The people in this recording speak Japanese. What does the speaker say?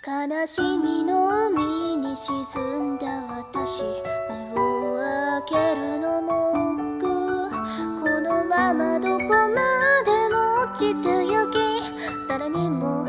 悲しみの海に沈んだ私、目を開けるのも億劫、このままどこまでも落ちてゆき、誰にも